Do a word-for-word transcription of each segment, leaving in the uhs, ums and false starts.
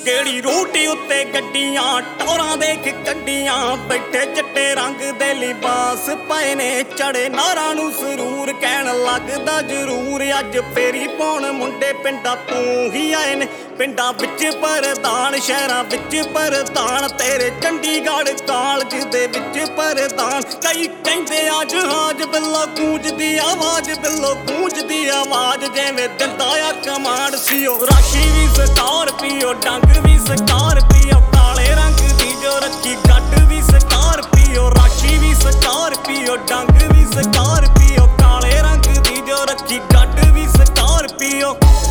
ਕਿਹੜੀ ਰੂਟੀ ਉੱਤੇ ਗੱਡੀਆਂ ਟੌਰਾਂ ਦੇਖ ਕੱਢੀਆਂ ਬੈਠੇ ਚਿੱਟੇ ਰੰਗ ਦੇ ਲਿਬਾਸ ਪਏ ਨੇ ਚੜੇ ਨਾਰਾਂ ਨੂੰ ਸਰੂਰ ਕਹਿਣ ਲੱਗਦਾ ਜ਼ਰੂਰ ਅੱਜ ਫੇਰੀ ਪਾਉਣ ਮੁੰਡੇ ਪਿੰਡਾਂ ਤੋਂ ਹੀ ਆਏ ਨੇ ਪਿੰਡਾਂ ਵਿੱਚ ਪ੍ਰਧਾਨ ਸ਼ਹਿਰਾਂ ਵਿੱਚ ਪ੍ਰਧਾਨ ਤੇਰੇ ਚੰਡੀਗੜ੍ਹ ਕਾਲਜ ਦੇ ਵਿੱਚ ਪ੍ਰਧਾਨ ਕਈ ਕਹਿੰਦੇ ਆ ਜਹਾਜ਼ ਬਿੱਲੋ ਗੂੰਜਦੀ ਆਵਾਜ਼ ਬਿੱਲੋ ਗੂੰਜਦੀ ਆਵਾਜ਼ ਜਿਵੇਂ ਦਿੰਦਾ ਆ ਕਮਾਂਡ ਸੀ ਉਹ ਰਾਸ਼ੀ ਵੀ ਸਕਾਰਪੀਓ ਡੰਗ ਵੀ ਸਕਾਰਪੀਓ ਕਾਲੇ ਰੰਗ ਦੀ ਜੋ ਰੱਖੀ ਗੱਡ ਵੀ ਸਕਾਰਪੀਓ ਰਾਸ਼ੀ ਵੀ ਸਕਾਰਪੀਓ ਡੰਗ ਵੀ ਸਕਾਰਪੀਓ ਕਾਲੇ ਰੰਗ ਦੀ ਜੋ ਰੱਖੀ ਗੱਡ ਵੀ ਸਕਾਰਪੀਓ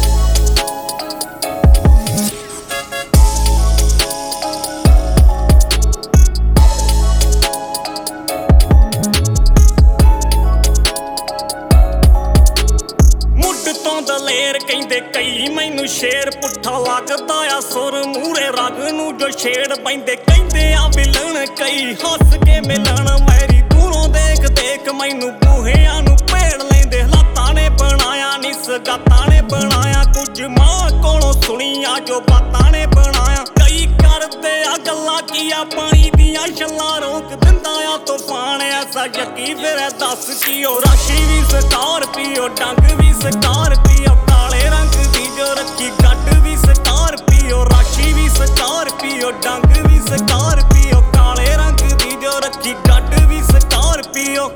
ਦਲੇਰ ਕਹਿੰਦੇ ਕਈ ਮੈਨੂੰ ਸ਼ੇਰ ਪੁੱਠਾ ਲੱਗਦਾ ਆ ਸੁਰ ਮੂਰੇ ਰਗ ਨੂੰ ਜੋ ਛੇੜ ਪੈਂਦੇ ਕਹਿੰਦੇ ਆ ਵਿਲਣ ਕਈ ਹੱਸ ਕੇ ਮਿਲਣ ਮੇਰੀ ਦੂਰੋਂ ਦੇਖ ਦੇਖ ਮੈਨੂੰ ਬੂਹਿਆਂ ਨੂੰ ਭੇੜ ਲੈਂਦੇ ਹਾਲਾਤਾਂ ਨੇ ਬਣਾਇਆ ਨੀ ਸਗਾਤਾਂ ਨੇ ਬਣਾਇਆ ਕੁਝ ਮਾਂ ਕੋਲੋਂ ਸੁਣੀਆਂ ਜੋ ਬਾਤਾਂ ਨੇ ਬਣਾਇਆ ਕਈ ਕਰਦੇ ਆ ਗੱਲਾਂ ਕੀ ਆ ਪਾਣੀ ਦੀਆਂ ਛੱਲਾਂ ਰੋਕ ਦਿੰਦਾ ਆ ਤੂਫਾਨ ਐਸਾ ਯਕੀ ਫਿਰ ਦੱਸ ਕੀ ਉਹ ਰਾਸ਼ੀ ਵੀ ਸਕਾਰਪੀਓ ਡੰਗ ਵੀ ਸਕਾਰਪੀਓ ਕਾਲੇ ਰੰਗ ਦੀ ਜੋ ਰੱਖੀ ਗੱਡ ਵੀ ਸਕਾਰਪੀਓ ਰਾਸ਼ੀ ਵੀ ਸਕਾਰਪੀਓ ਡੰਗ ਵੀ ਸਕਾਰਪੀਓ ਕਾਲੇ ਰੰਗ ਦੀ ਜੋ ਰੱਖੀ ਗੱਡ ਵੀ ਸਕਾਰਪੀਓ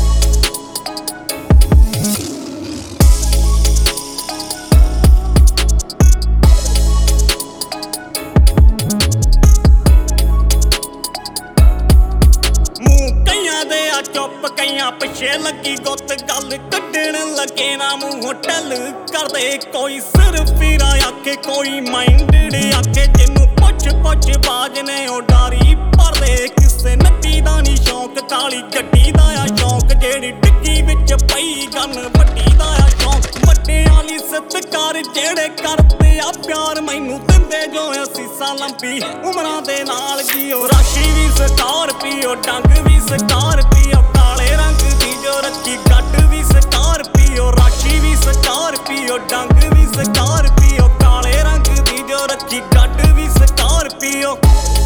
ਚੁੱਪ ਕਈਆਂ ਪਿੱਛੇ ਲੱਗੀ ਗੁੱਤ ਗੱਲ ਕੱਢਣ ਲੱਗੇ ਨਾ ਮੂੰਹ ਢੱਲ ਕਰਦੇ ਕੋਈ ਸਿਰਫ ਫਿਰਾ ਆਖੇ ਕੋਈ ਮਾਈਂਡਡ ਆਖੇ ਜਿਹਨੂੰ ਪੁੱਛ ਪੁੱਛ ਬਾਜ ਨੇ ਉਹ ਡਾਰੀ ਭਰਦੇ ਕਿਸੇ ਨੱਟੀ ਦਾ ਨੀ ਸ਼ੌਂਕ ਕਾਲੀ ਗੱਡੀ ਦਾ ਆ ਸ਼ੌਂਕ ਜਿਹੜੀ ਡਿੱਗੀ ਵਿੱਚ ਪਈ ਗਨ ਵੱਡੀ ਦਾ ਆ ਸ਼ੌਂਕ ਵੱਡਿਆਂ ਲਈ ਸਤਿਕਾਰ ਜਿਹੜੇ ਕਰਦੇ ਆ ਪਿਆਰ ਮੈਨੂੰ ਦਿੰਦੇ ਜੋ ਅਸੀਸਾਂ ਲੰਬੀ ਉਮਰਾਂ ਦੇ ਨਾਲ ਕੀ ਉਹ ਰਾਸ਼ੀ ਵੀ ਸਕਾਰਪੀਓ ਡੰਗ ਵੀ ਸਕਾਰਪੀਓ ਕਾਲੇ ਰੰਗ ਦੀ ਜੋ ਰੱਖੀ ਗੱਡ ਵੀ ਸਕਾਰਪੀਓ ਰਾਸ਼ੀ ਵੀ ਸਕਾਰਪੀਓ ਡੰਗ ਵੀ ਸਕਾਰਪੀਓ ਕਾਲੇ ਰੰਗ ਦੀ ਜੋ ਰੱਖੀ ਗੱਡ ਵੀ ਸਕਾਰਪੀਓ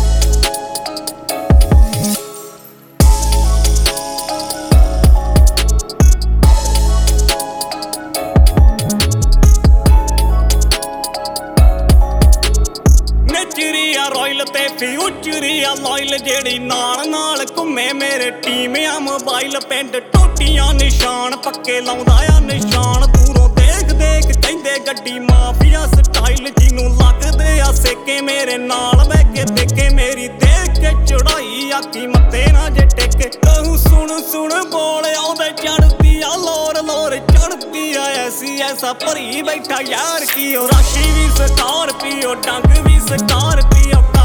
ਰੋਇਲ ਤੇ ਫਿਊਚਰੀ ਆ ਲੋਇਲ ਜਿਹੜੀ ਨਾਲ ਨਾਲ ਘੁੰਮੇ ਮੇਰੇ ਟੀਮ ਆ ਮੋਬਾਈਲ ਪਿੰਡ ਟੋਟੀਆਂ ਨਿਸ਼ਾਨ ਪੱਕੇ ਲਾਉਂਦਾ ਆ ਨਿਸ਼ਾਨ ਦੂਰੋਂ ਦੇਖ ਦੇਖ ਕਹਿੰਦੇ ਗੱਡੀ ਮਾਫੀਆ ਸਟਾਈਲ ਜਿਹਨੂੰ ਲੱਗਦੇ ਆ ਸੇਕੇ ਮੇਰੇ ਨਾਲ ਬਹਿ ਕੇ ਦੇਖੇ ਮੇਰੀ ਦੇਖ ਕੇ ਚੜਾਈ ਆਖੀ ਮੱਥੇ ਨਾ ਜੇ ਟੇਕੇ ਤੂੰ ਸੁਣ ਸੁਣ ਬੋਲ ਆਉਂਦੇ ਚੜਦੀ ਆ ਲੋਰ ਲੋਰ ਚੜਦੀ ਆ ਐਸੀ ਐਸਾ ਭਰੀ ਬੈਠਾ ਯਾਰ ਕੀ ਉਹ ਰਾਸ਼ੀ ਵੀ ਸਕਾਰਪੀਓ ਡੰਗ ਵੀ ਸਕਾਰਪੀਓ